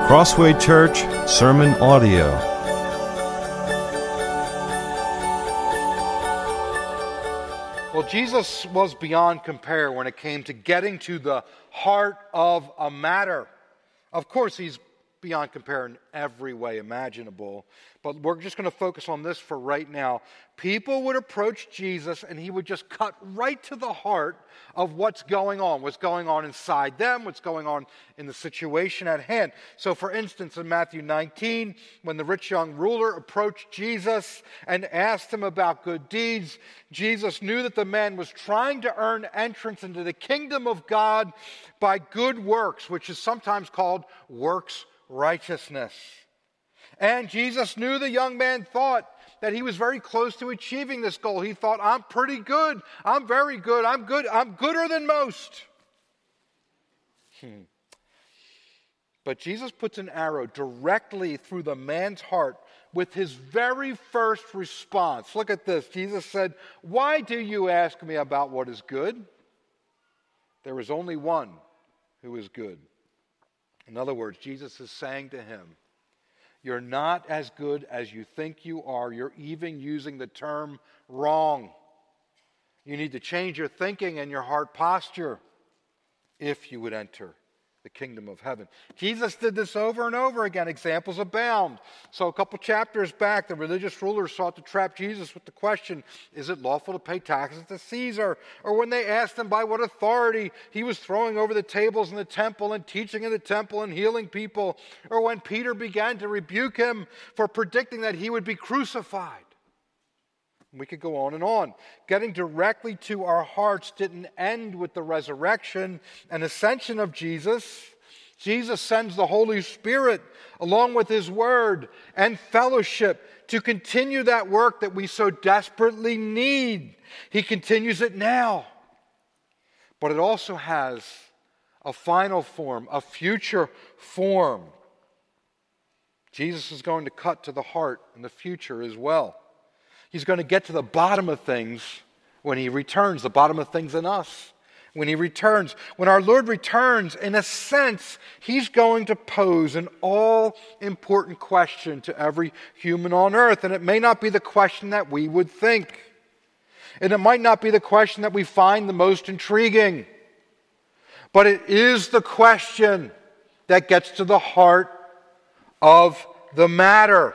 Crossway Church Sermon Audio. Well, Jesus was beyond compare when it came to getting to the heart of a matter. Of course, he's beyond compare in every way imaginable, but we're just going to focus on this for right now. People would approach Jesus and he would just cut right to the heart of what's going on inside them, what's going on in the situation at hand. So for instance, in Matthew 19, when the rich young ruler approached Jesus and asked him about good deeds, Jesus knew that the man was trying to earn entrance into the kingdom of God by good works, which is sometimes called works righteousness. And Jesus knew the young man thought that he was very close to achieving this goal. He thought, I'm pretty good. I'm very good. I'm gooder than most. But Jesus puts an arrow directly through the man's heart with his very first response. Look at this. Jesus said, "Why do you ask me about what is good? There is only one who is good." In other words, Jesus is saying to him, you're not as good as you think you are. You're even using the term wrong. You need to change your thinking and your heart posture if you would enter the kingdom of heaven. Jesus did this over and over again. Examples abound. So a couple chapters back, the religious rulers sought to trap Jesus with the question, is it lawful to pay taxes to Caesar? Or when they asked him by what authority he was throwing over the tables in the temple and teaching in the temple and healing people. Or when Peter began to rebuke him for predicting that he would be crucified. We could go on and on. Getting directly to our hearts didn't end with the resurrection and ascension of Jesus. Jesus sends the Holy Spirit along with His Word and fellowship to continue that work that we so desperately need. He continues it now. But it also has a final form, a future form. Jesus is going to cut to the heart in the future as well. He's going to get to the bottom of things when He returns, the bottom of things in us. When He returns, when our Lord returns, in a sense, He's going to pose an all-important question to every human on earth. And it may not be the question that we would think. And it might not be the question that we find the most intriguing. But it is the question that gets to the heart of the matter.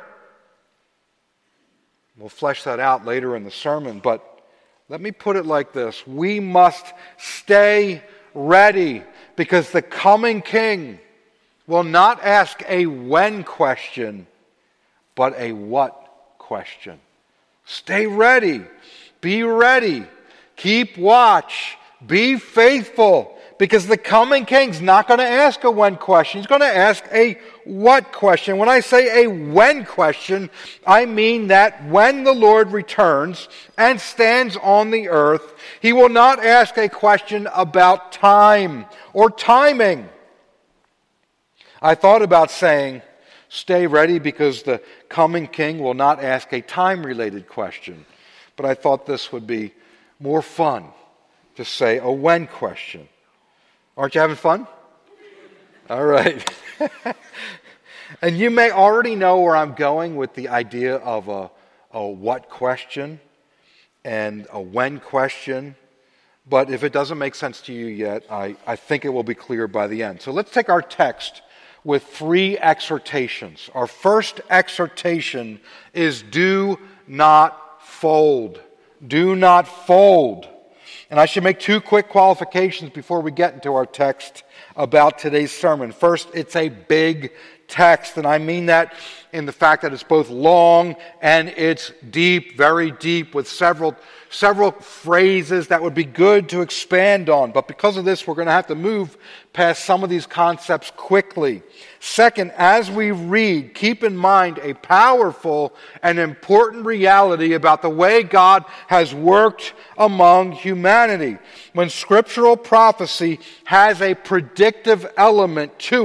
We'll flesh that out later in the sermon, but let me put it like this. We must stay ready because the coming King will not ask a when question, but a what question. Stay ready. Be ready. Keep watch. Be faithful. Because the coming King's not going to ask a when question. He's going to ask a what question. When I say a when question, I mean that when the Lord returns and stands on the earth, He will not ask a question about time or timing. I thought about saying, stay ready because the coming King will not ask a time-related question. But I thought this would be more fun to say a when question. Aren't you having fun? All right. And you may already know where I'm going with the idea of a what question and a when question. But if it doesn't make sense to you yet, I think it will be clear by the end. So let's take our text with 3 exhortations. Our first exhortation is do not fold. Do not fold. And I should make 2 quick qualifications before we get into our text about today's sermon. First, it's a big text, and I mean that in the fact that it's both long and it's deep, very deep, with several phrases that would be good to expand on. But because of this, we're going to have to move past some of these concepts quickly. Second, as we read, keep in mind a powerful and important reality about the way God has worked among humanity. When scriptural prophecy has a predictive element to it,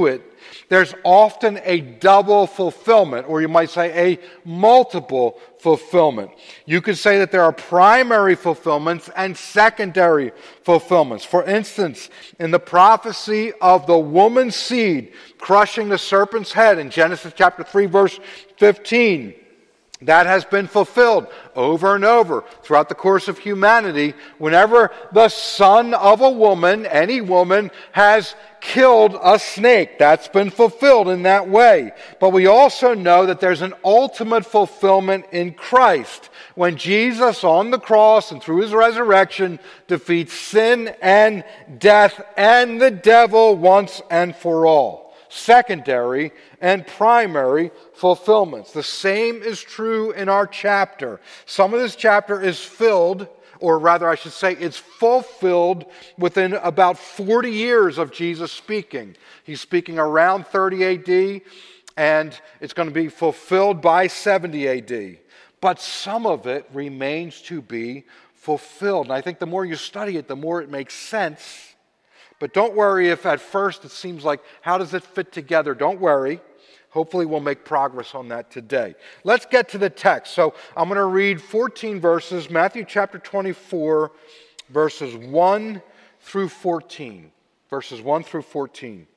there's often a double fulfillment, or you might say a multiple fulfillment. You could say that there are primary fulfillments and secondary fulfillments. For instance, in the prophecy of the woman's seed crushing the serpent's head in Genesis chapter 3, verse 15, that has been fulfilled over and over throughout the course of humanity. Whenever the son of a woman, any woman, has killed a snake, that's been fulfilled in that way. But we also know that there's an ultimate fulfillment in Christ, when Jesus on the cross and through his resurrection defeats sin and death and the devil once and for all. Secondary and primary fulfillments. The same is true in our chapter. Some of this chapter is filled, or rather I should say it's fulfilled within about 40 years of Jesus speaking. He's speaking around 30 AD, and it's going to be fulfilled by 70 AD. But some of it remains to be fulfilled. And I think the more you study it, the more it makes sense. But don't worry if at first it seems like, how does it fit together? Don't worry. Hopefully we'll make progress on that today. Let's get to the text. So I'm going to read 14 verses, Matthew chapter 24, verses 1 through 14. Verses 1 through 14.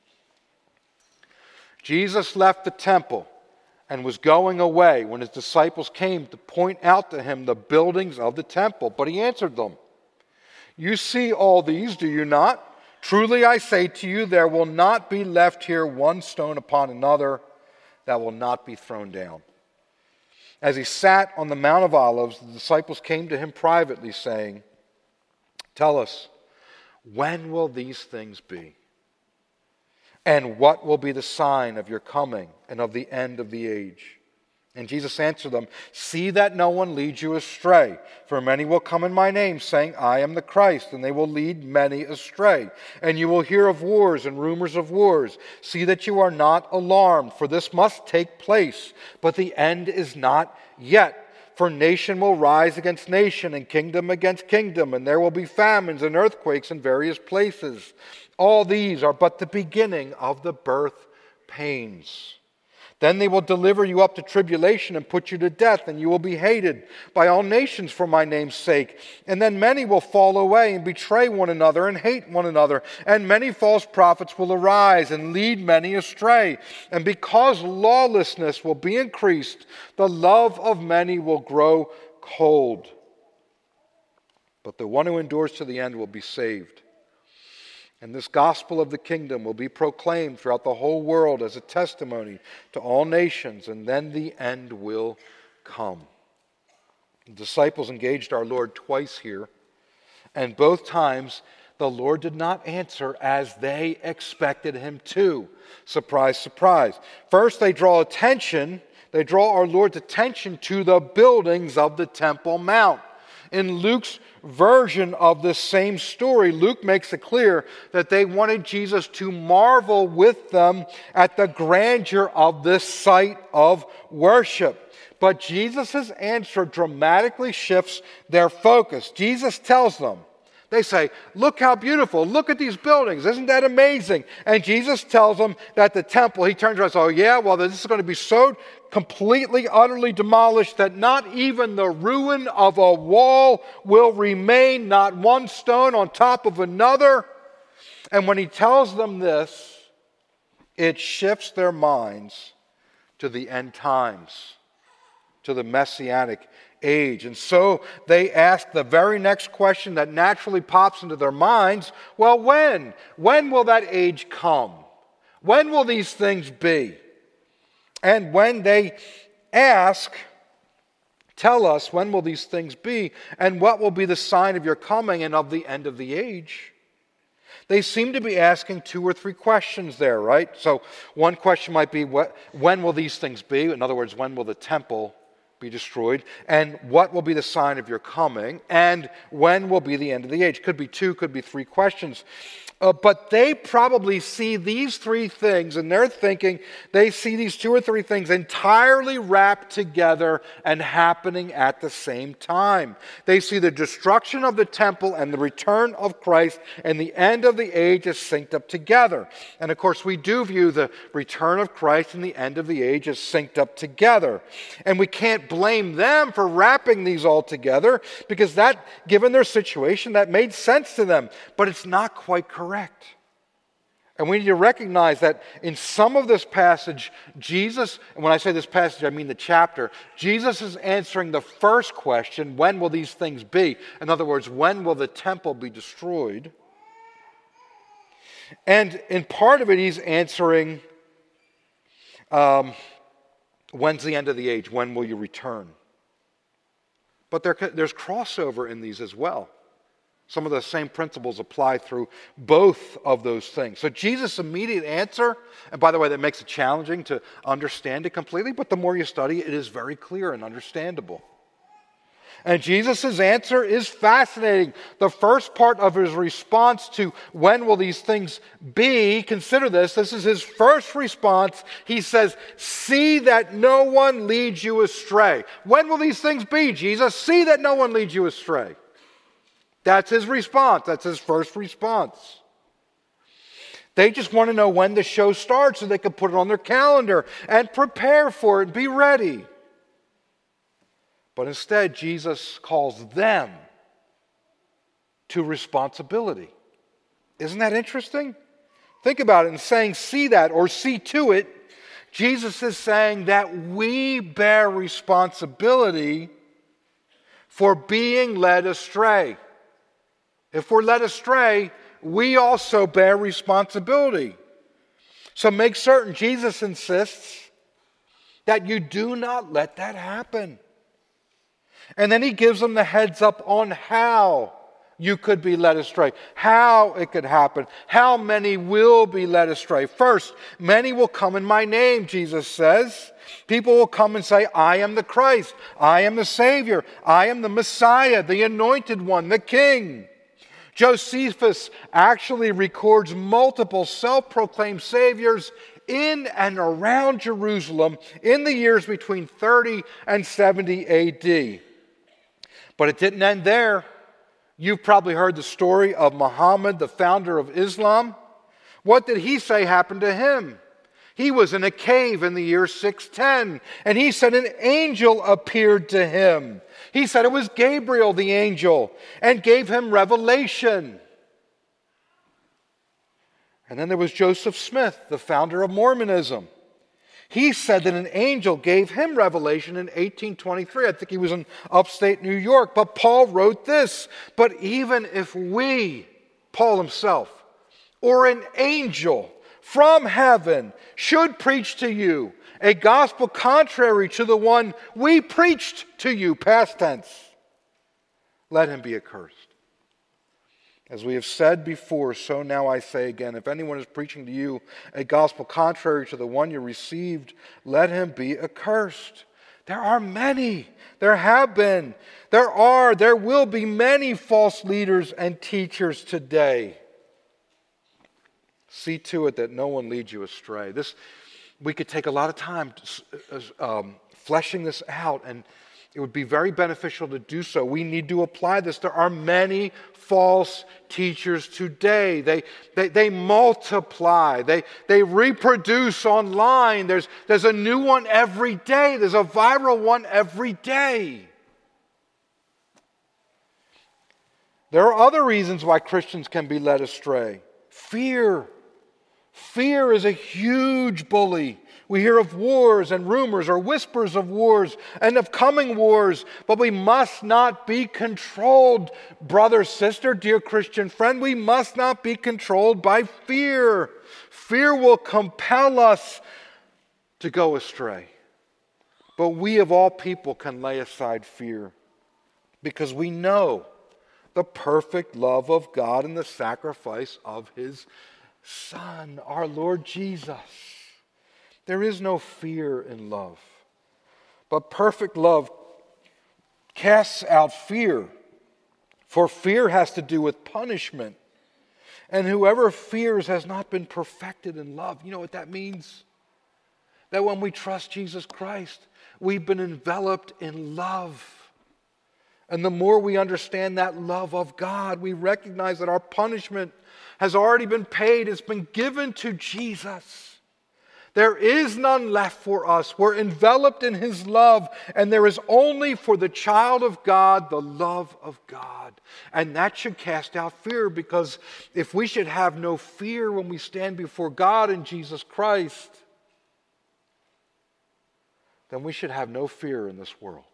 Jesus left the temple and was going away when his disciples came to point out to him the buildings of the temple. But he answered them, "You see all these, do you not? Truly I say to you, there will not be left here one stone upon another that will not be thrown down." As he sat on the Mount of Olives, the disciples came to him privately, saying, "Tell us, when will these things be? And what will be the sign of your coming and of the end of the age?" And Jesus answered them, "See that no one leads you astray. For many will come in my name, saying, 'I am the Christ,' and they will lead many astray. And you will hear of wars and rumors of wars. See that you are not alarmed, for this must take place. But the end is not yet. For nation will rise against nation, and kingdom against kingdom, and there will be famines and earthquakes in various places. All these are but the beginning of the birth pains. Then they will deliver you up to tribulation and put you to death, and you will be hated by all nations for my name's sake. And then many will fall away and betray one another and hate one another. And many false prophets will arise and lead many astray. And because lawlessness will be increased, the love of many will grow cold. But the one who endures to the end will be saved. And this gospel of the kingdom will be proclaimed throughout the whole world as a testimony to all nations, and then the end will come." The disciples engaged our Lord twice here, and both times the Lord did not answer as they expected him to. Surprise, surprise. First, they draw our Lord's attention to the buildings of the Temple Mount. In Luke's version of this same story, Luke makes it clear that they wanted Jesus to marvel with them at the grandeur of this site of worship. But Jesus' answer dramatically shifts their focus. Jesus tells them, they say, "Look how beautiful, look at these buildings, isn't that amazing?" And Jesus tells them that the temple, he turns around and says, "Oh yeah, well this is going to be so completely, utterly demolished that not even the ruin of a wall will remain, not one stone on top of another." And when he tells them this, it shifts their minds to the end times, to the Messianic age. And so they ask the very next question that naturally pops into their minds, well, when? When will that age come? When will these things be? And when they ask, "Tell us, when will these things be? And what will be the sign of your coming and of the end of the age?" They seem to be asking 2 or 3 questions there, right? So one question might be, when will these things be? In other words, when will the temple be destroyed? And what will be the sign of your coming? And when will be the end of the age? Could be 2, could be 3 questions. But they probably see these three things, and they're thinking they see these two or three things entirely wrapped together and happening at the same time. They see the destruction of the temple and the return of Christ and the end of the age as synced up together. And of course, we do view the return of Christ and the end of the age as synced up together. And we can't blame them for wrapping these all together, because that, given their situation, that made sense to them. But it's not quite correct. And we need to recognize that in some of this passage, Jesus, and when I say this passage, I mean the chapter, Jesus is answering the first question, when will these things be? In other words, when will the temple be destroyed? And in part of it, he's answering, when's the end of the age? When will you return? But there's crossover in these as well. Some of the same principles apply through both of those things. So Jesus' immediate answer, and by the way, that makes it challenging to understand it completely, but the more you study it is very clear and understandable. And Jesus' answer is fascinating. The first part of his response to when will these things be, consider this is his first response. He says, see that no one leads you astray. When will these things be, Jesus? See that no one leads you astray. That's his response. That's his first response. They just want to know when the show starts so they can put it on their calendar and prepare for it, be ready. But instead, Jesus calls them to responsibility. Isn't that interesting? Think about it. In saying see that or see to it, Jesus is saying that we bear responsibility for being led astray. If we're led astray, we also bear responsibility. So make certain, Jesus insists, that you do not let that happen. And then he gives them the heads up on how you could be led astray, how it could happen, how many will be led astray. First, many will come in my name, Jesus says. People will come and say, I am the Christ, I am the Savior, I am the Messiah, the Anointed One, the King. Josephus actually records multiple self-proclaimed saviors in and around Jerusalem in the years between 30 and 70 AD. But it didn't end there. You've probably heard the story of Muhammad, the founder of Islam. What did he say happened to him? He was in a cave in the year 610, and he said an angel appeared to him. He said it was Gabriel, the angel, and gave him revelation. And then there was Joseph Smith, the founder of Mormonism. He said that an angel gave him revelation in 1823. I think he was in upstate New York. But Paul wrote this, but even if we, Paul himself, or an angel from heaven should preach to you a gospel contrary to the one we preached to you, past tense, let him be accursed. As we have said before, so now I say again, if anyone is preaching to you a gospel contrary to the one you received, let him be accursed. There are many, there have been, there will be many false leaders and teachers today. See to it that no one leads you astray. We could take a lot of time fleshing this out, and it would be very beneficial to do so. We need to apply this. There are many false teachers today. They multiply. They reproduce online. There's a new one every day. There's a viral one every day. There are other reasons why Christians can be led astray. Fear. Fear is a huge bully. We hear of wars and rumors or whispers of wars and of coming wars, but we must not be controlled, brother, sister, dear Christian friend. We must not be controlled by fear. Fear will compel us to go astray. But we of all people can lay aside fear because we know the perfect love of God and the sacrifice of His Son, our Lord Jesus. There is no fear in love. But perfect love casts out fear. For fear has to do with punishment. And whoever fears has not been perfected in love. You know what that means? That when we trust Jesus Christ, we've been enveloped in love. And the more we understand that love of God, we recognize that our punishment has already been paid. It's been given to Jesus. There is none left for us. We're enveloped in His love, and there is only for the child of God the love of God. And that should cast out fear, because if we should have no fear when we stand before God in Jesus Christ, then we should have no fear in this world.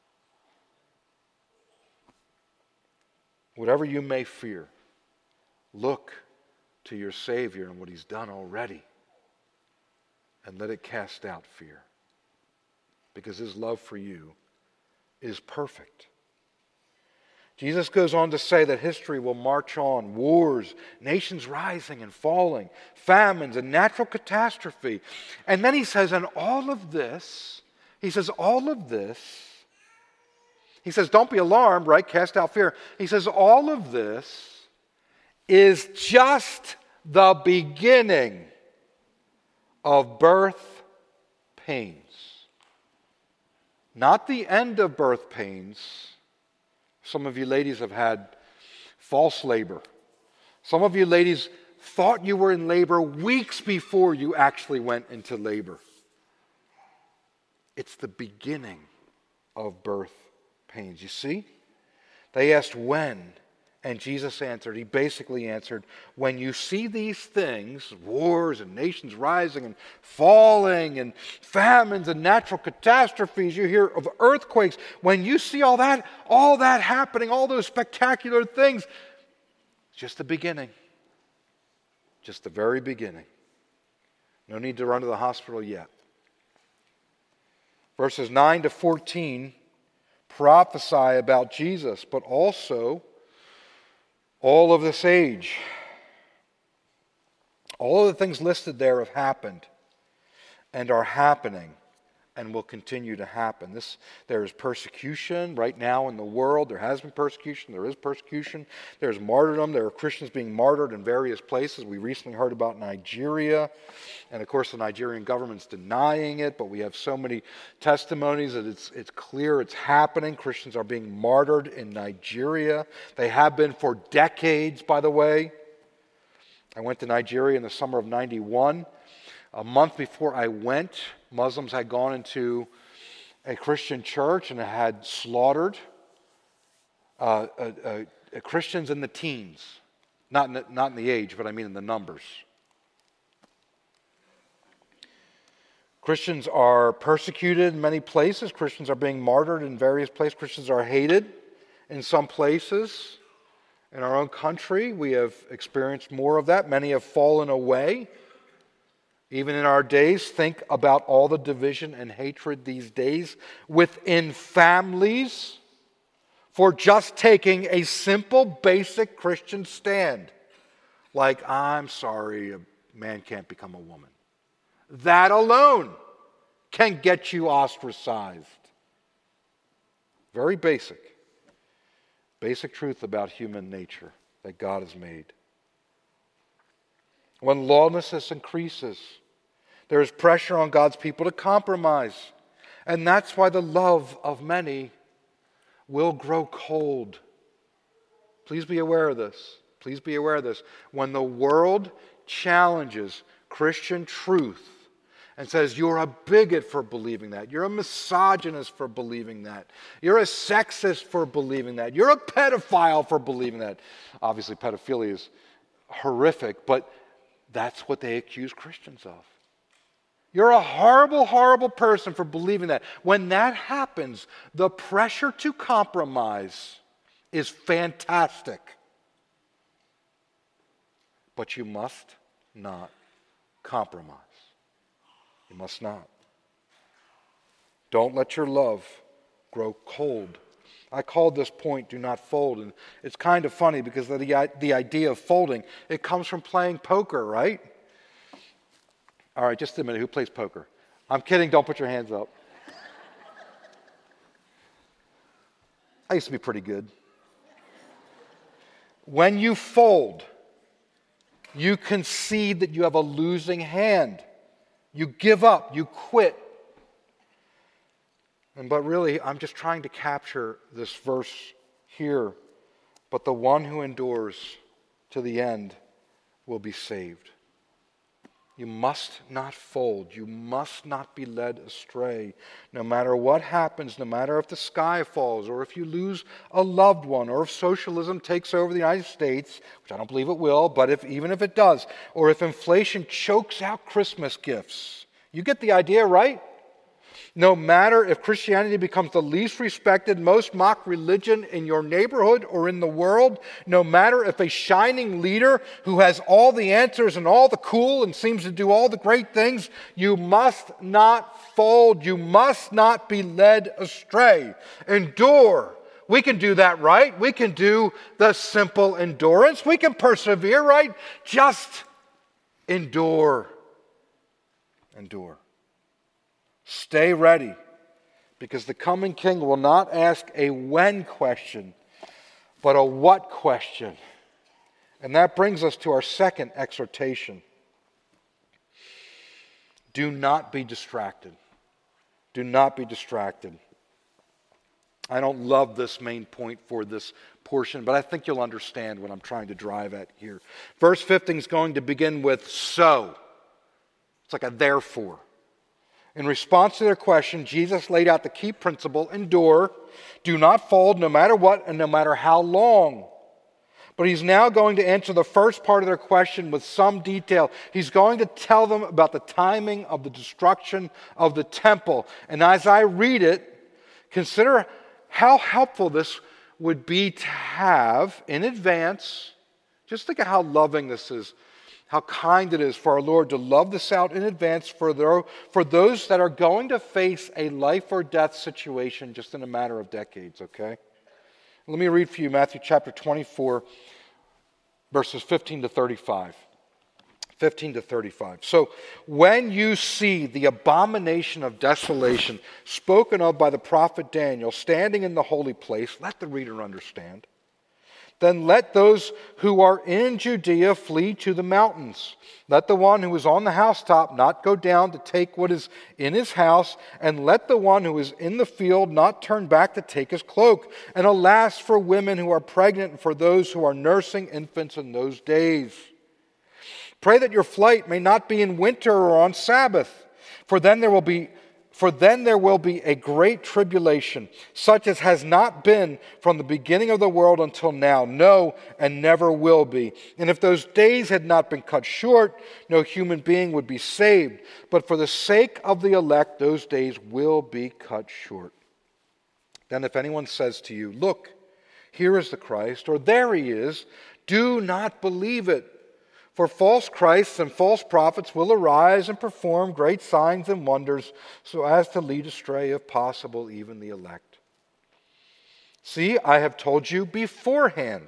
Whatever you may fear, look to your Savior and what He's done already. And let it cast out fear. Because His love for you is perfect. Jesus goes on to say that history will march on. Wars, nations rising and falling, famines and natural catastrophe. And then He says, and all of this, He says, don't be alarmed, right? Cast out fear. He says, all of this is just the beginning of birth pains. Not the end of birth pains. Some of you ladies have had false labor. Some of you ladies thought you were in labor weeks before you actually went into labor. It's the beginning of birth pains. You see? They asked when, and Jesus answered. He basically answered, when you see these things, wars and nations rising and falling and famines and natural catastrophes, you hear of earthquakes, when you see all that happening, all those spectacular things, it's just the beginning. Just the very beginning. No need to run to the hospital yet. Verses 9 to 14 prophesy about Jesus, but also all of this age. All of the things listed there have happened and are happening and will continue to happen. There is persecution right now in the world. There has been persecution. There is persecution. There's martyrdom. There are Christians being martyred in various places. We recently heard about Nigeria. And of course, the Nigerian government's denying it, but we have so many testimonies that it's clear it's happening. Christians are being martyred in Nigeria. They have been for decades, by the way. I went to Nigeria in the summer of '91. A month before I went, Muslims had gone into a Christian church and had slaughtered Christians in the teens. Not in the age, but I mean in the numbers. Christians are persecuted in many places. Christians are being martyred in various places. Christians are hated in some places. In our own country, we have experienced more of that. Many have fallen away. Even in our days, think about all the division and hatred these days within families for just taking a simple, basic Christian stand. Like, I'm sorry, a man can't become a woman. That alone can get you ostracized. Very basic. Basic truth about human nature that God has made. When lawlessness increases, there is pressure on God's people to compromise. And that's why the love of many will grow cold. Please be aware of this. Please be aware of this. When the world challenges Christian truth and says, you're a bigot for believing that. You're a misogynist for believing that. You're a sexist for believing that. You're a pedophile for believing that. Obviously, pedophilia is horrific, but that's what they accuse Christians of. You're a horrible, horrible person for believing that. When that happens, the pressure to compromise is fantastic. But you must not compromise. You must not. Don't let your love grow cold. I called this point, do not fold. And it's kind of funny because the idea of folding, it comes from playing poker, right? All right, just a minute. Who plays poker? I'm kidding. Don't put your hands up. I used to be pretty good. When you fold, you concede that you have a losing hand. You give up, you quit. But really, I'm just trying to capture this verse here. But the one who endures to the end will be saved. You must not fold. You must not be led astray. No matter what happens, no matter if the sky falls, or if you lose a loved one, or if socialism takes over the United States, which I don't believe it will, but even if it does, or if inflation chokes out Christmas gifts. You get the idea, right? No matter if Christianity becomes the least respected, most mocked religion in your neighborhood or in the world, no matter if a shining leader who has all the answers and all the cool and seems to do all the great things, you must not fold. You must not be led astray. Endure. We can do that, right? We can do the simple endurance. We can persevere, right? Just endure. Endure. Stay ready, because the coming king will not ask a when question, but a what question. And that brings us to our second exhortation. Do not be distracted. Do not be distracted. I don't love this main point for this portion, but I think you'll understand what I'm trying to drive at here. Verse 15 is going to begin with so. It's like a therefore. In response to their question, Jesus laid out the key principle: endure, do not fold, no matter what and no matter how long. But he's now going to answer the first part of their question with some detail. He's going to tell them about the timing of the destruction of the temple. And as I read it, consider how helpful this would be to have in advance. Just think of how loving this is. How kind it is for our Lord to love this out in advance for those that are going to face a life or death situation just in a matter of decades, okay? Let me read for you Matthew chapter 24, verses 15 to 35. 15 to 35. So, when you see the abomination of desolation spoken of by the prophet Daniel standing in the holy place, let the reader understand. Then let those who are in Judea flee to the mountains. Let the one who is on the housetop not go down to take what is in his house, and let the one who is in the field not turn back to take his cloak. And alas for women who are pregnant and for those who are nursing infants in those days. Pray that your flight may not be in winter or on Sabbath, for then there will be a great tribulation, such as has not been from the beginning of the world until now, no, and never will be. And if those days had not been cut short, no human being would be saved. But for the sake of the elect, those days will be cut short. Then if anyone says to you, look, here is the Christ, or there he is, do not believe it. For false Christs and false prophets will arise and perform great signs and wonders, so as to lead astray, if possible, even the elect. See, I have told you beforehand.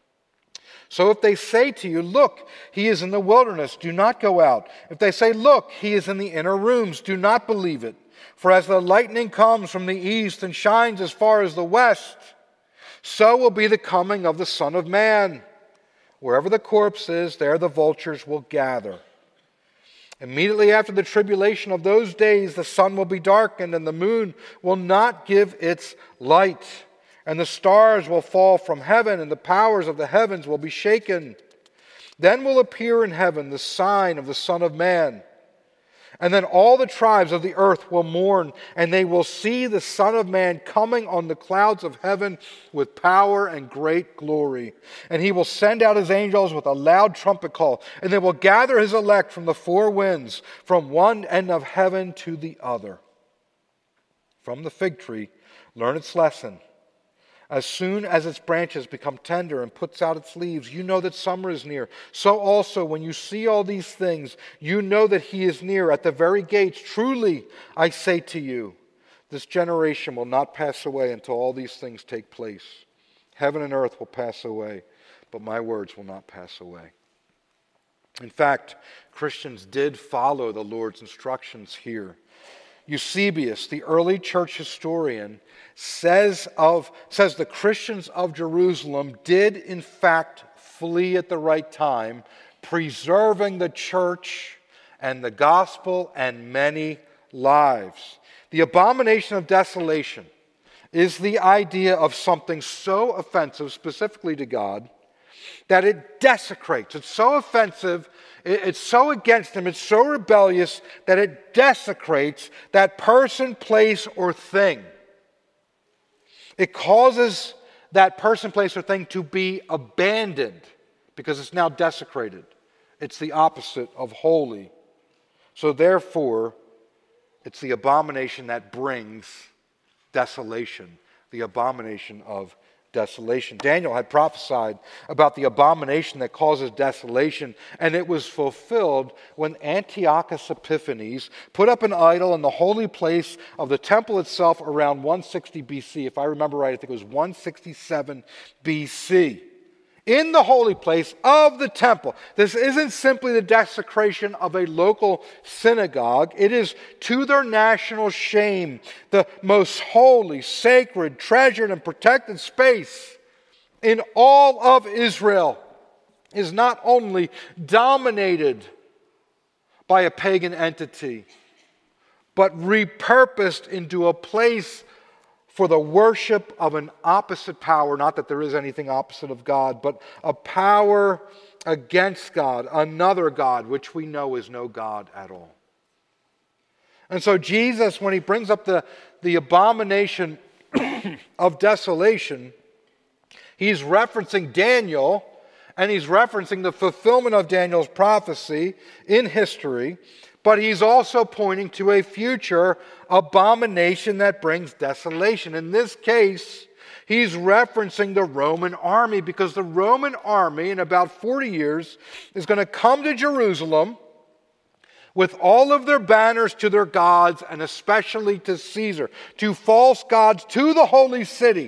So if they say to you, look, he is in the wilderness, do not go out. If they say, look, he is in the inner rooms, do not believe it. For as the lightning comes from the east and shines as far as the west, so will be the coming of the Son of Man. Wherever the corpse is, there the vultures will gather. Immediately after the tribulation of those days, the sun will be darkened, and the moon will not give its light. And the stars will fall from heaven, and the powers of the heavens will be shaken. Then will appear in heaven the sign of the Son of Man. And then all the tribes of the earth will mourn, and they will see the Son of Man coming on the clouds of heaven with power and great glory. And he will send out his angels with a loud trumpet call, and they will gather his elect from the four winds, from one end of heaven to the other. From the fig tree, learn its lesson. As soon as its branches become tender and puts out its leaves, you know that summer is near. So also, when you see all these things, you know that he is near at the very gates. Truly, I say to you, this generation will not pass away until all these things take place. Heaven and earth will pass away, but my words will not pass away. In fact, Christians did follow the Lord's instructions here. Eusebius, the early church historian, says the Christians of Jerusalem did in fact flee at the right time preserving the church and the gospel and many lives. The abomination of desolation is the idea of something so offensive, specifically to God, that it desecrates. It's so offensive, it's so against Him, it's so rebellious that it desecrates that person, place, or thing. It causes that person, place, or thing to be abandoned because it's now desecrated. It's the opposite of holy. So therefore, it's the abomination that brings desolation, the abomination of desolation. Daniel had prophesied about the abomination that causes desolation, and it was fulfilled when Antiochus Epiphanes put up an idol in the holy place of the temple itself around 160 BC. If I remember right, I think it was 167 BC. In the holy place of the temple. This isn't simply the desecration of a local synagogue. It is, to their national shame, the most holy, sacred, treasured, and protected space in all of Israel is not only dominated by a pagan entity, but repurposed into a place for the worship of an opposite power. Not that there is anything opposite of God, but a power against God, another God, which we know is no God at all. And so Jesus, when He brings up the abomination of desolation, He's referencing Daniel, and He's referencing the fulfillment of Daniel's prophecy in history, but He's also pointing to a future abomination that brings desolation. In this case, He's referencing the Roman army, because the Roman army in about 40 years is going to come to Jerusalem with all of their banners to their gods, and especially to Caesar, to false gods, to the holy city.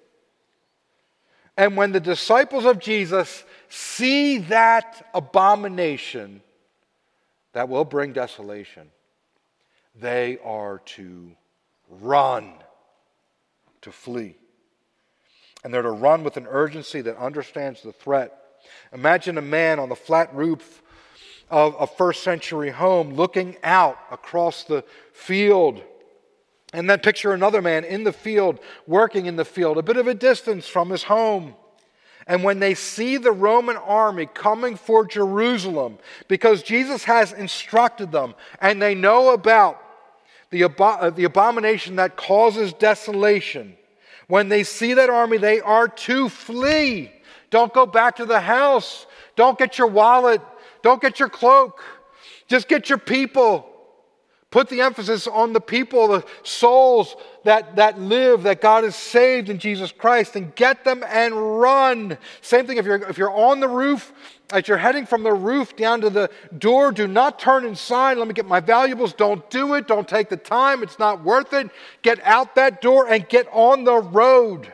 And when the disciples of Jesus see that abomination that will bring desolation, they are to run, to flee. And they're to run with an urgency that understands the threat. Imagine a man on the flat roof of a first century home looking out across the field. And then picture another man in the field, working in the field, a bit of a distance from his home. And when they see the Roman army coming for Jerusalem, because Jesus has instructed them, and they know about the abomination that causes desolation, when they see that army, they are to flee. Don't go back to the house. Don't get your wallet. Don't get your cloak. Just get your people. Put the emphasis on the people, the souls that live, that God has saved in Jesus Christ, and get them and run. Same thing if you're on the roof, as you're heading from the roof down to the door, do not turn inside. Let me get my valuables. Don't do it. Don't take the time. It's not worth it. Get out that door and get on the road.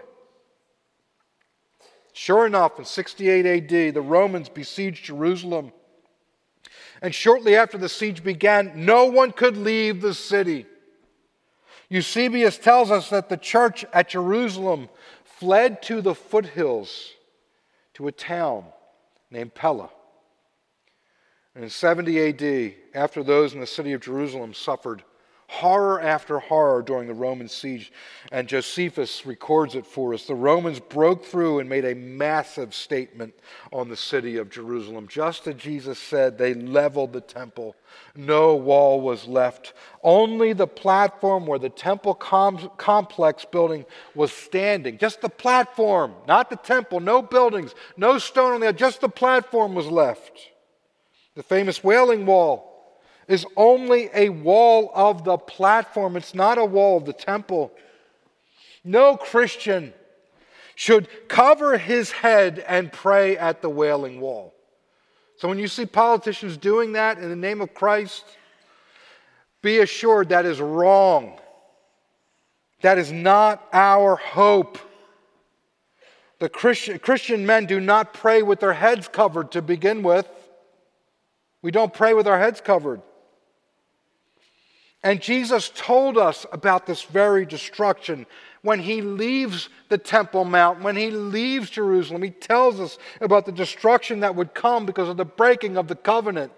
Sure enough, in 68 AD, the Romans besieged Jerusalem. And shortly after the siege began, no one could leave the city. Eusebius tells us that the church at Jerusalem fled to the foothills, to a town named Pella. And in 70 AD, after those in the city of Jerusalem suffered horror after horror during the Roman siege, and Josephus records it for us, the Romans broke through and made a massive statement on the city of Jerusalem. Just as Jesus said, they leveled the temple. No wall was left. Only the platform where the temple complex building was standing. Just the platform, not the temple, no buildings, no stone on the edge, just the platform was left. The famous Wailing Wall is only a wall of the platform. It's not a wall of the temple. No Christian should cover his head and pray at the Wailing Wall. So when you see politicians doing that in the name of Christ, be assured that is wrong. That is not our hope. The Christian men do not pray with their heads covered to begin with. We don't pray with our heads covered. And Jesus told us about this very destruction. When he leaves the Temple Mount, when he leaves Jerusalem, he tells us about the destruction that would come because of the breaking of the covenant.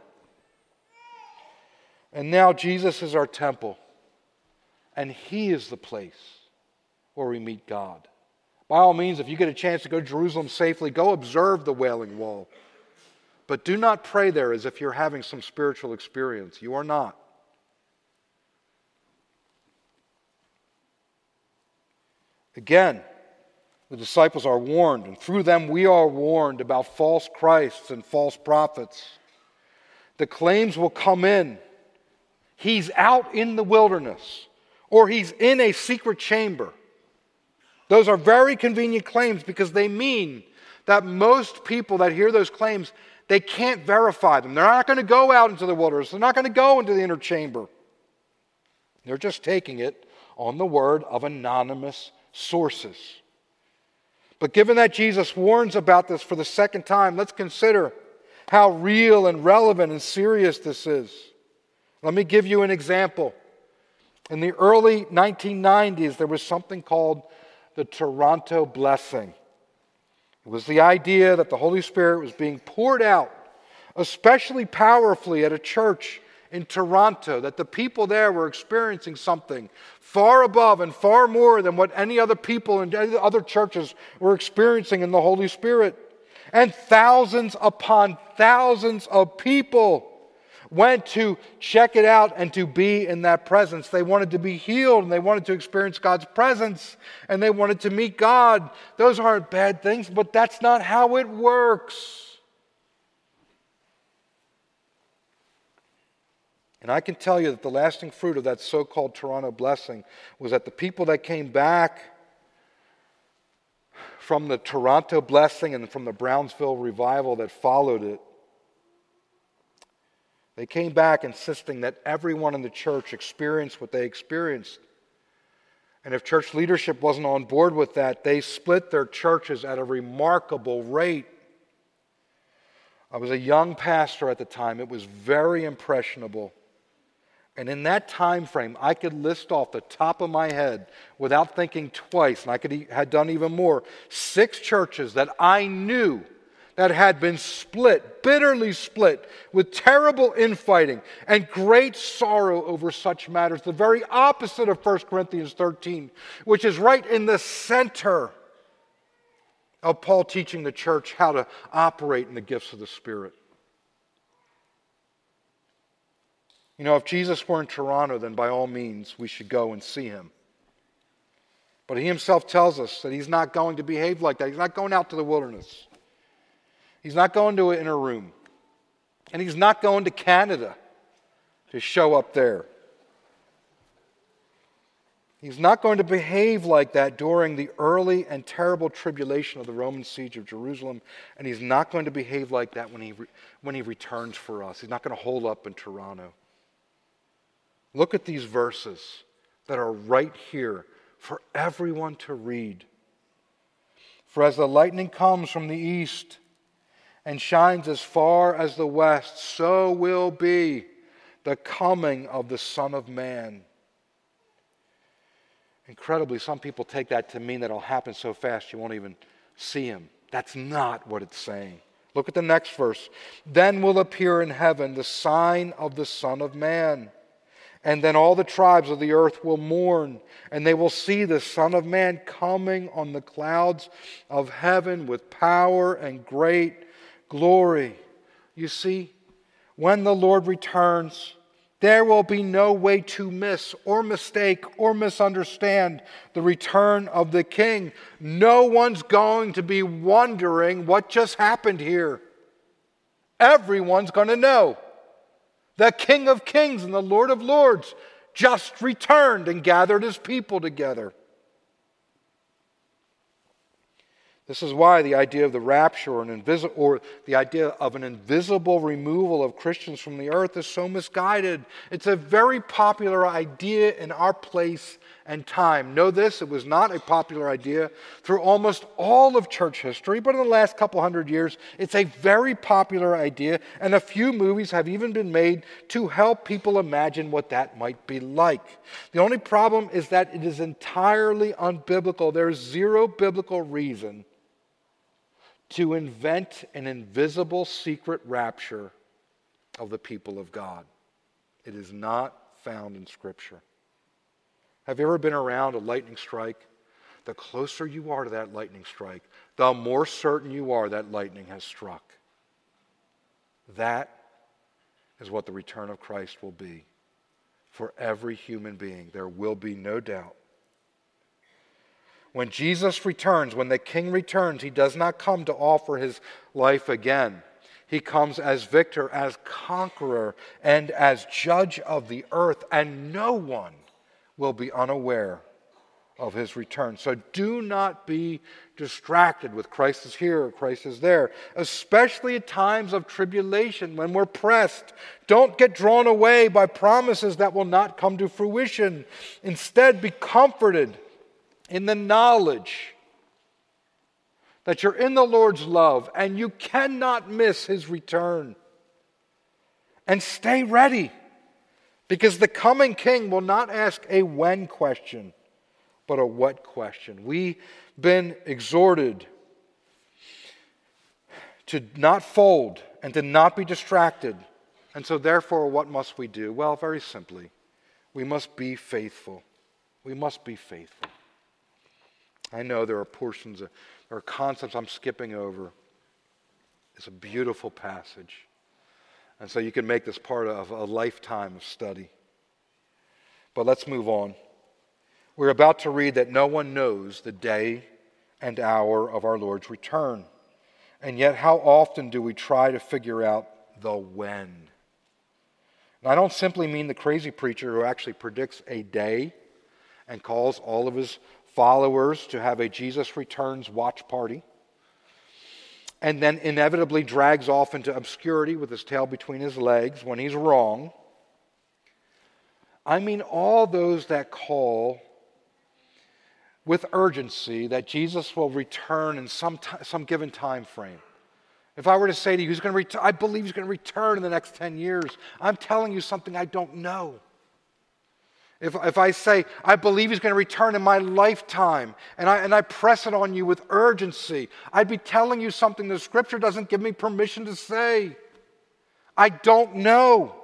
And now Jesus is our temple, and he is the place where we meet God. By all means, if you get a chance to go to Jerusalem safely, go observe the Wailing Wall. But do not pray there as if you're having some spiritual experience. You are not. Again, the disciples are warned, and through them we are warned about false Christs and false prophets. The claims will come in. He's out in the wilderness, or he's in a secret chamber. Those are very convenient claims because they mean that most people that hear those claims, they can't verify them. They're not going to go out into the wilderness. They're not going to go into the inner chamber. They're just taking it on the word of anonymous sources. But given that Jesus warns about this for the second time, let's consider how real and relevant and serious this is. Let me give you an example. In the early 1990s, there was something called the Toronto Blessing. It was the idea that the Holy Spirit was being poured out, especially powerfully at a church in Toronto, that the people there were experiencing something far above and far more than what any other people in other churches were experiencing in the Holy Spirit. And thousands upon thousands of people went to check it out and to be in that presence. They wanted to be healed, and they wanted to experience God's presence, and they wanted to meet God. Those aren't bad things, but that's not how it works. And I can tell you that the lasting fruit of that so-called Toronto blessing was that the people that came back from the Toronto blessing and from the Brownsville revival that followed it, they came back insisting that everyone in the church experienced what they experienced. And if church leadership wasn't on board with that, they split their churches at a remarkable rate. I was a young pastor at the time. It was very impressionable. And in that time frame, I could list off the top of my head, without thinking twice, and I had done even more, 6 churches that I knew that had been split, bitterly split, with terrible infighting and great sorrow over such matters. The very opposite of 1 Corinthians 13, which is right in the center of Paul teaching the church how to operate in the gifts of the Spirit. You know, if Jesus were in Toronto, then by all means we should go and see him. But he himself tells us that he's not going to behave like that. He's not going out to the wilderness. He's not going to an inner room. And he's not going to Canada to show up there. He's not going to behave like that during the early and terrible tribulation of the Roman siege of Jerusalem. And he's not going to behave like that when he returns for us. He's not going to hold up in Toronto. Look at these verses that are right here for everyone to read. For as the lightning comes from the east and shines as far as the west, so will be the coming of the Son of Man. Incredibly, some people take that to mean that it'll happen so fast you won't even see him. That's not what it's saying. Look at the next verse. Then will appear in heaven the sign of the Son of Man. And then all the tribes of the earth will mourn, and they will see the Son of Man coming on the clouds of heaven with power and great glory. You see, when the Lord returns, there will be no way to miss or mistake or misunderstand the return of the King. No one's going to be wondering what just happened here. Everyone's going to know. The King of Kings and the Lord of Lords just returned and gathered his people together. This is why the idea of the rapture or the idea of an invisible removal of Christians from the earth is so misguided. It's a very popular idea in our place and time. Know this, it was not a popular idea through almost all of church history, but in the last couple hundred years, it's a very popular idea, and a few movies have even been made to help people imagine what that might be like. The only problem is that it is entirely unbiblical. There is zero biblical reason to invent an invisible secret rapture of the people of God. It is not found in Scripture. Have you ever been around a lightning strike? The closer you are to that lightning strike, the more certain you are that lightning has struck. That is what the return of Christ will be for every human being. There will be no doubt. When Jesus returns, when the King returns, he does not come to offer his life again. He comes as victor, as conqueror, and as judge of the earth, and no one will be unaware of his return. So do not be distracted with Christ is here or Christ is there, especially at times of tribulation when we're pressed. Don't get drawn away by promises that will not come to fruition. Instead, be comforted in the knowledge that you're in the Lord's love and you cannot miss his return. And stay ready, because the coming King will not ask a when question, but a what question. We've been exhorted to not fold and to not be distracted. And so therefore, what must we do? Well, very simply, we must be faithful. We must be faithful. I know there are there are concepts I'm skipping over. It's a beautiful passage. And so you can make this part of a lifetime of study. But let's move on. We're about to read that no one knows the day and hour of our Lord's return. And yet, how often do we try to figure out the when? And I don't simply mean the crazy preacher who actually predicts a day and calls all of his followers to have a Jesus Returns watch party, and then inevitably drags off into obscurity with his tail between his legs when he's wrong. I mean all those that call with urgency that Jesus will return in some given time frame. If I were to say to you, he's going to I believe he's going to return in the next 10 years, I'm telling you something I don't know. If I say, I believe he's going to return in my lifetime, and I press it on you with urgency, I'd be telling you something the Scripture doesn't give me permission to say. I don't know.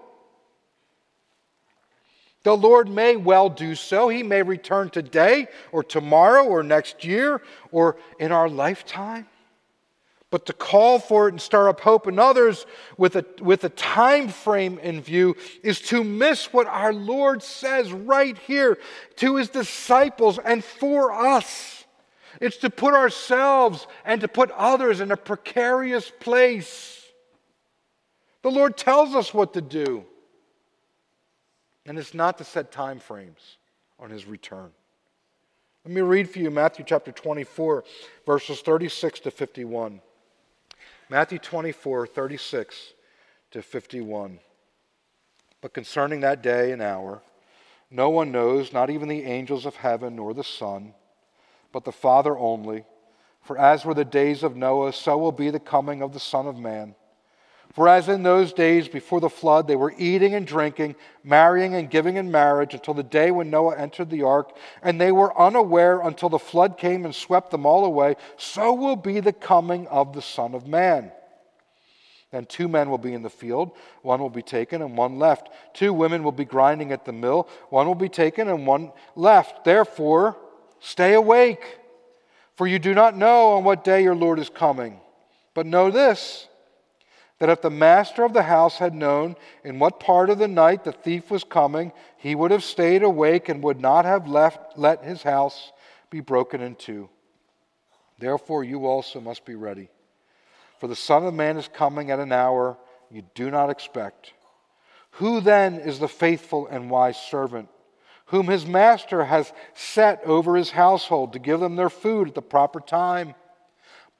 The Lord may well do so. He may return today or tomorrow or next year or in our lifetime. But to call for it and stir up hope in others with a time frame in view is to miss what our Lord says right here to his disciples and for us. It's to put ourselves and to put others in a precarious place. The Lord tells us what to do. And it's not to set time frames on his return. Let me read for you Matthew chapter 24, verses 36 to 51. Matthew 24, 36 to 51. But concerning that day and hour, no one knows, not even the angels of heaven nor the Son, but the Father only. For as were the days of Noah, so will be the coming of the Son of Man. For as in those days before the flood, they were eating and drinking, marrying and giving in marriage until the day when Noah entered the ark, and they were unaware until the flood came and swept them all away, so will be the coming of the Son of Man. Then 2 men will be in the field, one will be taken and one left. 2 women will be grinding at the mill, one will be taken and one left. Therefore, stay awake, for you do not know on what day your Lord is coming. But know this, that if the master of the house had known in what part of the night the thief was coming, he would have stayed awake and would not have let his house be broken in two. Therefore you also must be ready. For the Son of Man is coming at an hour you do not expect. Who then is the faithful and wise servant, whom his master has set over his household to give them their food at the proper time?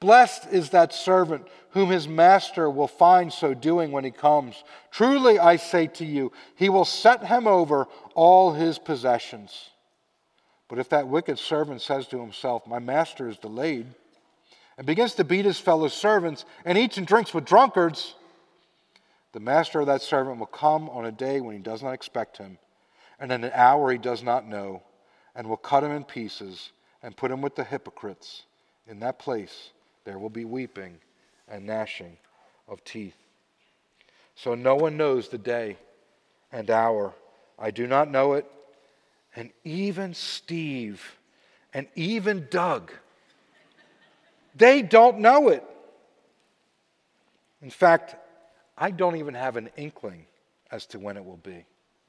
Blessed is that servant whom his master will find so doing when he comes. Truly, I say to you, he will set him over all his possessions. But if that wicked servant says to himself, my master is delayed, and begins to beat his fellow servants and eats and drinks with drunkards, the master of that servant will come on a day when he does not expect him, and in an hour he does not know, and will cut him in pieces and put him with the hypocrites. In that place there will be weeping and gnashing of teeth. So no one knows the day and hour. I do not know it. And even Steve and even Doug, they don't know it. In fact, I don't even have an inkling as to when it will be.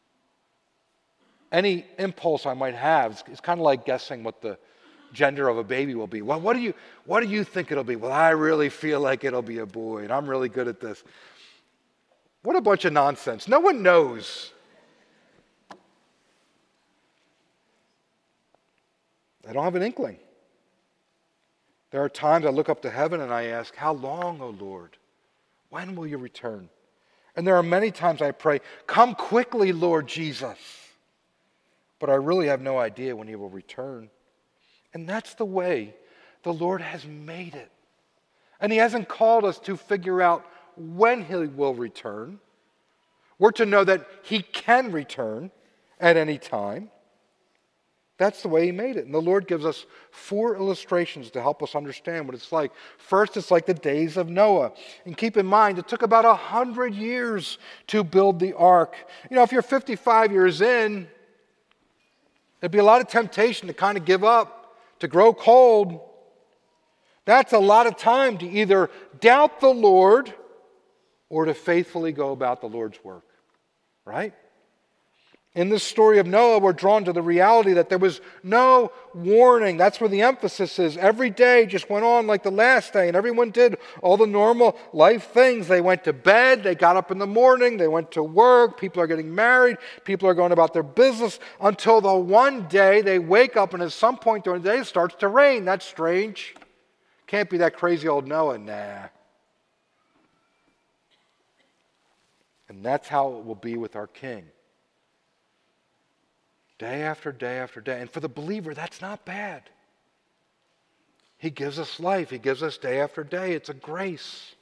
Any impulse I might have is kind of like guessing what the gender of a baby will be. Well, what do you think it'll be? Well, I really feel like it'll be a boy, and I'm really good at this. What a bunch of nonsense. No one knows. I don't have an inkling. There are times I look up to heaven and I ask, how long, O Lord? When will you return? And there are many times I pray, come quickly, Lord Jesus. But I really have no idea when he will return. And that's the way the Lord has made it. And he hasn't called us to figure out when he will return. We're to know that he can return at any time. That's the way he made it. And the Lord gives us 4 illustrations to help us understand what it's like. First, it's like the days of Noah. And keep in mind, it took about 100 years to build the ark. You know, if you're 55 years in, there'd be a lot of temptation to kind of give up, to grow cold. That's a lot of time to either doubt the Lord or to faithfully go about the Lord's work, right? In this story of Noah, we're drawn to the reality that there was no warning. That's where the emphasis is. Every day just went on like the last day, and everyone did all the normal life things. They went to bed, they got up in the morning, they went to work, people are getting married, people are going about their business, until the one day they wake up and at some point during the day it starts to rain. That's strange. Can't be that crazy old Noah. Nah. And that's how it will be with our King. Day after day after day. And for the believer, that's not bad. He gives us life. He gives us day after day. It's a grace.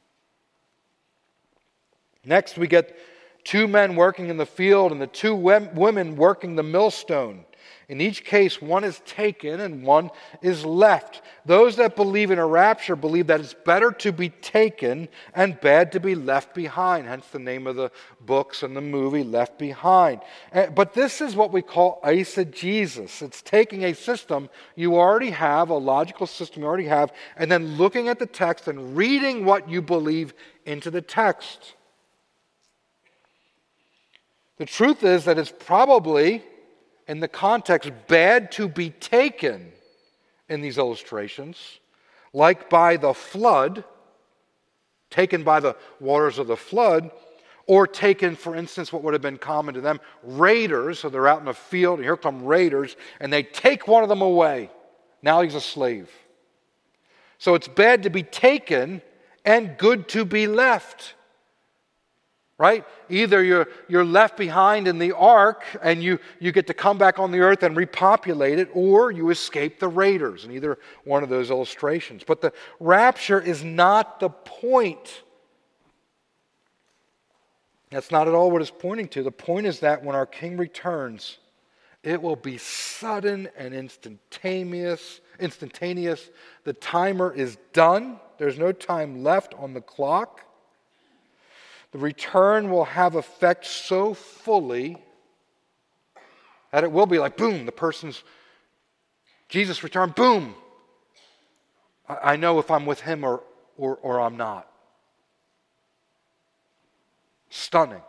Next, we get 2 men working in the field and the 2 women working the millstone. In each case, one is taken and one is left. Those that believe in a rapture believe that it's better to be taken and bad to be left behind. Hence the name of the books and the movie, Left Behind. But this is what we call eisegesis. It's taking a system you already have, a logical system you already have, and then looking at the text and reading what you believe into the text. The truth is that it's probably, in the context, bad to be taken in these illustrations, like by the flood, taken by the waters of the flood, or taken, for instance, what would have been common to them, raiders. So they're out in the field, and here come raiders, and they take one of them away. Now he's a slave. So it's bad to be taken and good to be left. Right? Either you're left behind in the ark and you get to come back on the earth and repopulate it, or you escape the raiders in either one of those illustrations. But the rapture is not the point. That's not at all what it's pointing to. The point is that when our King returns, it will be sudden and instantaneous. The timer is done. There's no time left on the clock. The return will have effect so fully that it will be like, boom, Jesus returned, boom. I know if I'm with him or I'm not. Stunning.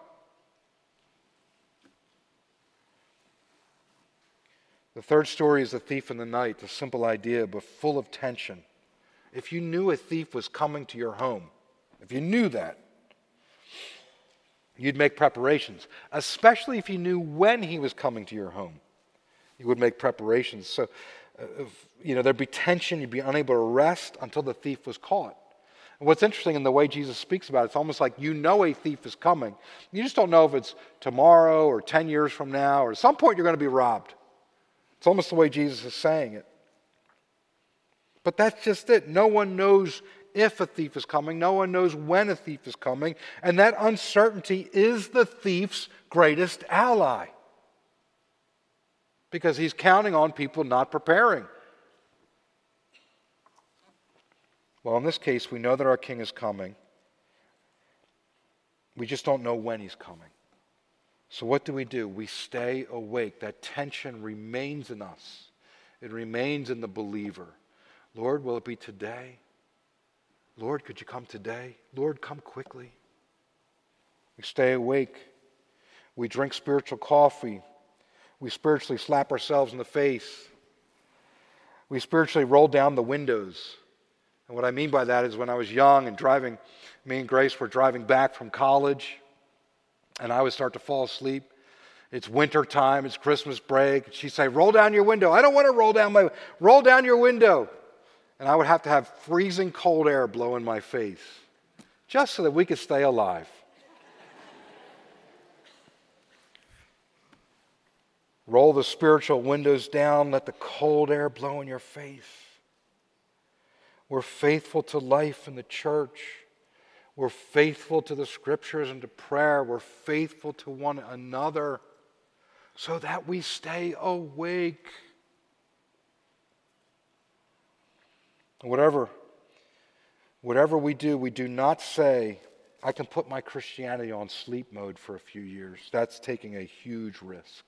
The third story is The Thief in the Night, a simple idea but full of tension. If you knew a thief was coming to your home, if you knew that, you'd make preparations, especially if you knew when he was coming to your home. You would make preparations. So there'd be tension. You'd be unable to rest until the thief was caught. And what's interesting in the way Jesus speaks about it, it's almost like you know a thief is coming. You just don't know if it's tomorrow or 10 years from now or at some point you're going to be robbed. It's almost the way Jesus is saying it. But that's just it. No one knows if a thief is coming. No one knows when a thief is coming. And that uncertainty is the thief's greatest ally. Because he's counting on people not preparing. Well, in this case, we know that our king is coming. We just don't know when he's coming. So what do? We stay awake. That tension remains in us. It remains in the believer. Lord, will it be today? Lord, could you come today? Lord, come quickly. We stay awake. We drink spiritual coffee. We spiritually slap ourselves in the face. We spiritually roll down the windows. And what I mean by that is when I was young and driving, me and Grace were driving back from college, and I would start to fall asleep. It's winter time, it's Christmas break. She'd say, roll down your window. I don't want to roll down your window. And I would have to have freezing cold air blow in my face just so that we could stay alive. Roll the spiritual windows down, let the cold air blow in your face. We're faithful to life in the church. We're faithful to the scriptures and to prayer. We're faithful to one another so that we stay awake. Whatever we do not say, I can put my Christianity on sleep mode for a few years. That's taking a huge risk.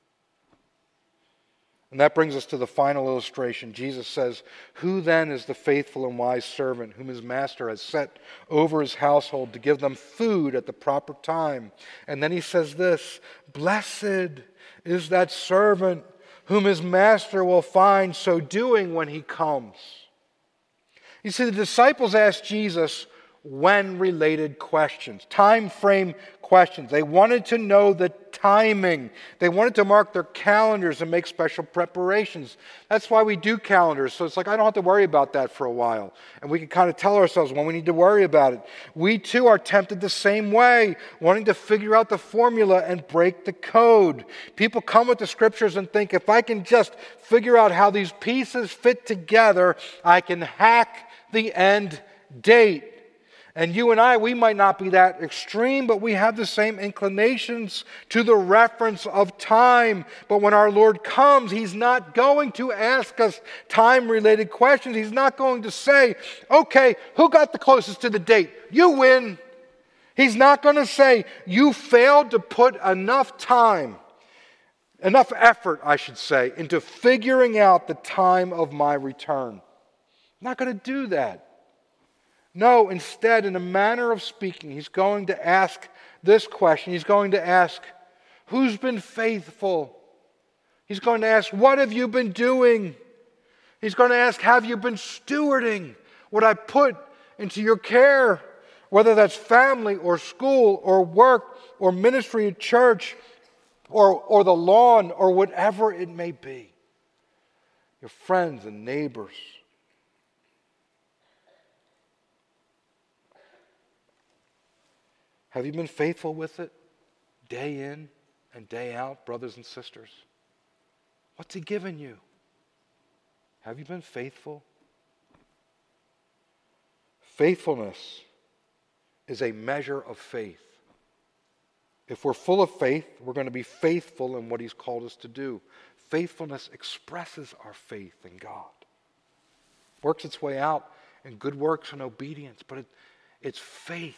And that brings us to the final illustration. Jesus says, who then is the faithful and wise servant whom his master has set over his household to give them food at the proper time? And then he says this, blessed is that servant whom his master will find so doing when he comes. You see, the disciples asked Jesus when-related questions, time frame questions. They wanted to know the timing. They wanted to mark their calendars and make special preparations. That's why we do calendars. So it's like I don't have to worry about that for a while. And we can kind of tell ourselves when we need to worry about it. We too are tempted the same way, wanting to figure out the formula and break the code. People come with the scriptures and think, if I can just figure out how these pieces fit together, I can hack the end date. And you and I, we might not be that extreme, but we have the same inclinations to the reference of time. But when our Lord comes, He's not going to ask us time-related questions. He's not going to say, okay, who got the closest to the date? You win. He's not going to say, you failed to put enough time, enough effort, I should say, into figuring out the time of my return. Not going to do that. No, instead, in a manner of speaking, he's going to ask this question. He's going to ask, who's been faithful? He's going to ask, what have you been doing? He's going to ask, have you been stewarding what I put into your care? Whether that's family or school or work or ministry at church or the lawn or whatever it may be. Your friends and neighbors. Have you been faithful with it day in and day out, brothers and sisters? What's He given you? Have you been faithful? Faithfulness is a measure of faith. If we're full of faith, we're going to be faithful in what He's called us to do. Faithfulness expresses our faith in God. Works its way out in good works and obedience, but it's faith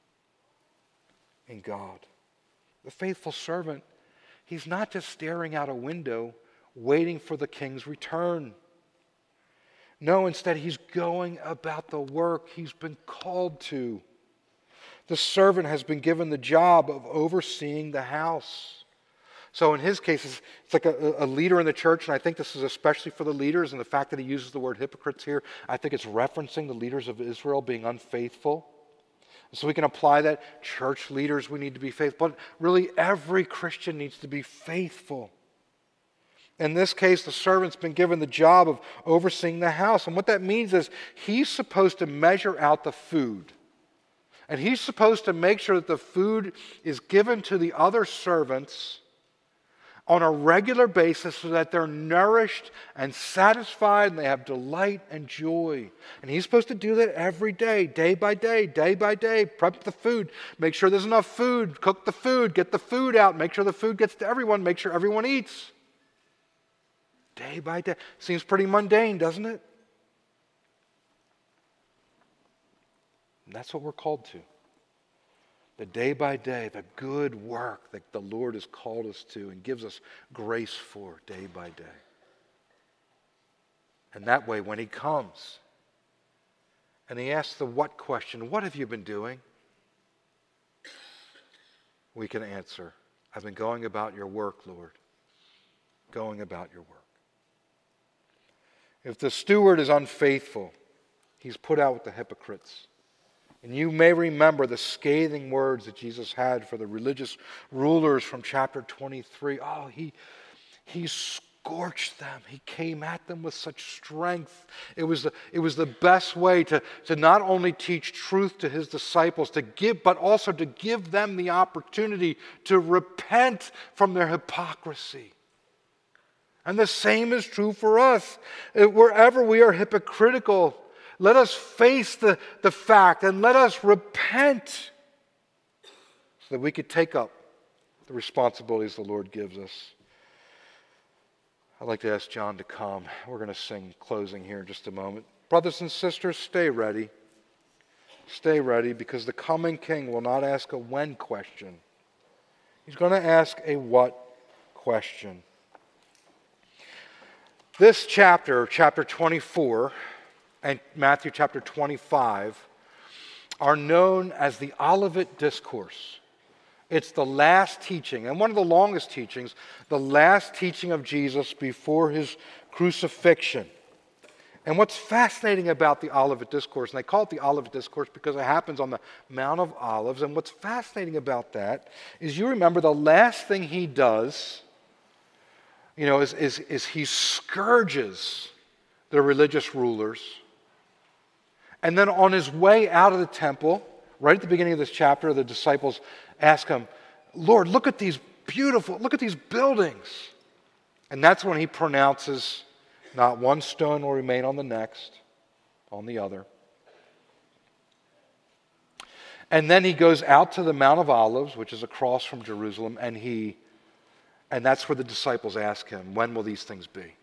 in God. The faithful servant, he's not just staring out a window waiting for the king's return. No, instead he's going about the work he's been called to. The servant has been given the job of overseeing the house. So in his case, it's like a leader in the church, and I think this is especially for the leaders, and the fact that he uses the word hypocrites here, I think it's referencing the leaders of Israel being unfaithful. So we can apply that. Church leaders, we need to be faithful. But really, every Christian needs to be faithful. In this case, the servant's been given the job of overseeing the house. And what that means is he's supposed to measure out the food. And he's supposed to make sure that the food is given to the other servants on a regular basis so that they're nourished and satisfied and they have delight and joy. And he's supposed to do that every day by day, prep the food, make sure there's enough food, cook the food, get the food out, make sure the food gets to everyone, make sure everyone eats. Day by day. Seems pretty mundane, doesn't it? And that's what we're called to. The day by day, the good work that the Lord has called us to and gives us grace for day by day. And that way, when He comes and He asks the what question, what have you been doing? We can answer, I've been going about your work, Lord. Going about your work. If the steward is unfaithful, he's put out with the hypocrites. And you may remember the scathing words that Jesus had for the religious rulers from chapter 23. Oh, he scorched them. He came at them with such strength. It was the best way to not only teach truth to His disciples, but also to give them the opportunity to repent from their hypocrisy. And the same is true for us. Wherever we are hypocritical, let us face the fact and let us repent so that we could take up the responsibilities the Lord gives us. I'd like to ask John to come. We're going to sing closing here in just a moment. Brothers and sisters, stay ready. Stay ready, because the coming King will not ask a when question. He's going to ask a what question. This chapter 24, and Matthew chapter 25, are known as the Olivet Discourse. It's the last teaching, and one of the longest teachings, the last teaching of Jesus before His crucifixion. And what's fascinating about the Olivet Discourse, and they call it the Olivet Discourse because it happens on the Mount of Olives, and what's fascinating about that is, you remember the last thing He does, is He scourges the religious rulers. And then on His way out of the temple, right at the beginning of this chapter, the disciples ask Him, Lord, look at these buildings. And that's when He pronounces, not one stone will remain on the next, on the other. And then He goes out to the Mount of Olives, which is across from Jerusalem, and that's where the disciples ask Him, when will these things be?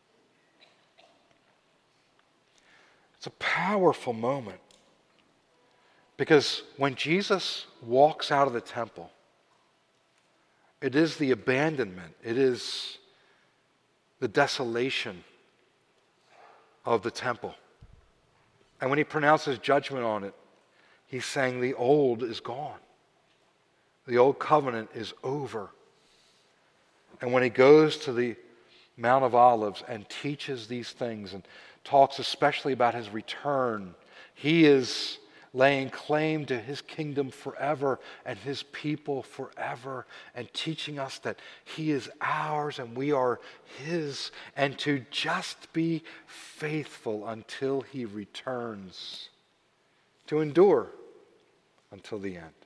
It's a powerful moment, because when Jesus walks out of the temple, it is the abandonment, it is the desolation of the temple. And when He pronounces judgment on it, He's saying the old is gone. The old covenant is over. And when He goes to the Mount of Olives and teaches these things and talks especially about His return, He is laying claim to His kingdom forever and His people forever, and teaching us that He is ours and we are His, and to just be faithful until He returns, to endure until the end.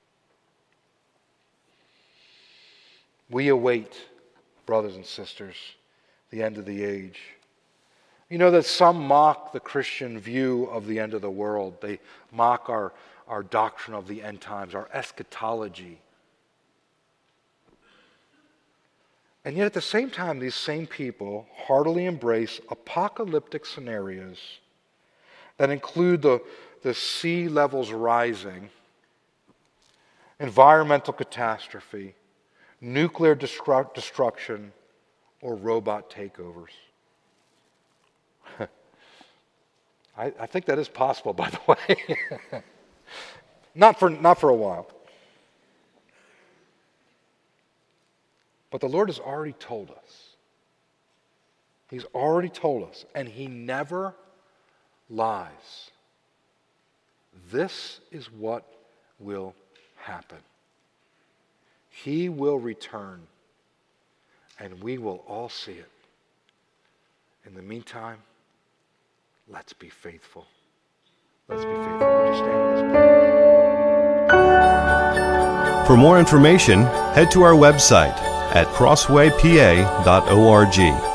We await, brothers and sisters, the end of the age. You know that some mock the Christian view of the end of the world. They mock our doctrine of the end times, our eschatology. And yet at the same time, these same people heartily embrace apocalyptic scenarios that include the sea levels rising, environmental catastrophe, nuclear destruction, or robot takeovers. I think that is possible, by the way. Not for a while. But the Lord has already told us. He's already told us, and He never lies. This is what will happen. He will return, and we will all see it. In the meantime, let's be faithful. Let's be faithful. Would you stand with us, please? For more information, head to our website at crosswaypa.org.